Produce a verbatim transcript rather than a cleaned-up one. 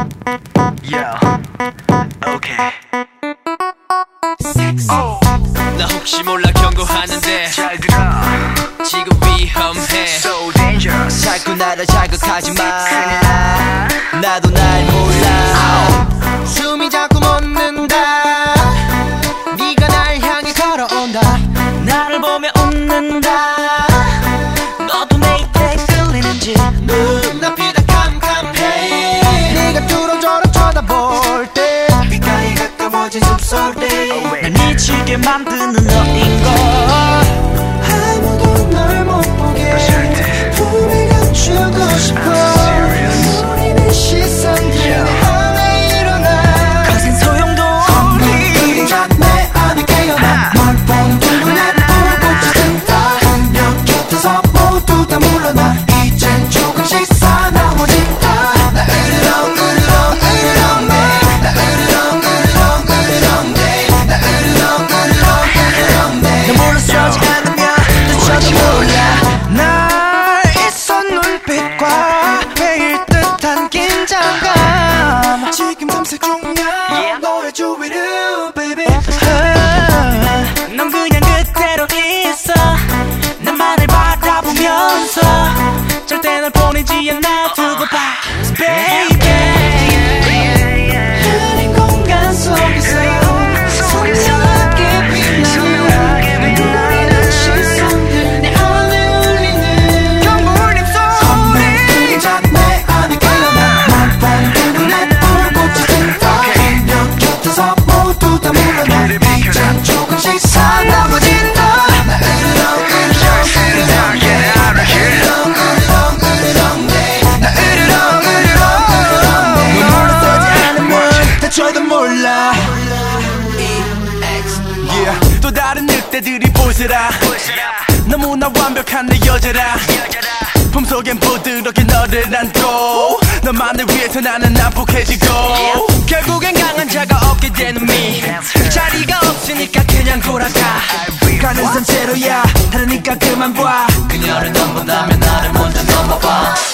Yo, okay. Oh. 나 혹시 몰라 경고하는데 잘 들어. 지금 위험해. So dangerous. 자꾸 나를 자극하지 마. 나도 날 몰라. oh. 숨이 자꾸 멎는다. 네가 날 향해 걸어온다. 나를 보며 웃는다. 너도 내 입에 끌리는지. 눈앞이 다 캄캄해. 네가 뚫어져라 쳐다볼 때 귓가에 가까워진 숨소리. 날 미치게 만드는 너인걸. 아무도 널 못 보게 품에 감추고 싶어. 우리는 시선들 내 안에 일어나. 거센 소용도 없니. 그림자 내 안에 깨어나. 널 보는 눈에 불꽃이 든다. 그녀 곁에서 모두 다 물러나. 이젠 조금씩 사나워진다. 나 으르렁 으르렁 으르렁 내. 나 으르렁 으르렁 으르렁 내. 나 으르렁 으르렁 으르렁 내. 너 물러서지 않으면 너저도 몰라. 날 있어 눈빛과 베일 듯한 긴장감. 지금 탐색 중이야 너의 주위를 baby. 넌 그냥 그대로 있어. 나만을 바라보면서 절대 널 보내지 않아. 두고 봐 baby. 흐린 공간 속에서 선명하게 빛나는 너의 시선들 내 안에 울리는 경물림 소리. 그림자 내 안에 깨어나. 널 보는 눈에 불꽃이 든다. 그녀 곁에서 모두 다 물러나. 이젠 조금씩 사나워진다. 나 으르렁 으르렁 으르렁 내. 나 으르렁 으르렁 으르렁 내. 나 으르렁 으르렁 으르렁 내. 너 물러서지 않으면 다쳐도 몰라. Yeah. 또 다른 늑대들이 보세라. 너무나 완벽한 내 여자라. 품속엔 부드럽게 너를 안고 너만을 위해서 나는 난폭해지고 결국엔 강한 자가 얻게 되는 미. 자리가 없으니까 그냥 돌아가. 가는 산채로야 다르니까 그만 봐. 그녀를 넘본다면 나를 먼저 넘어봐.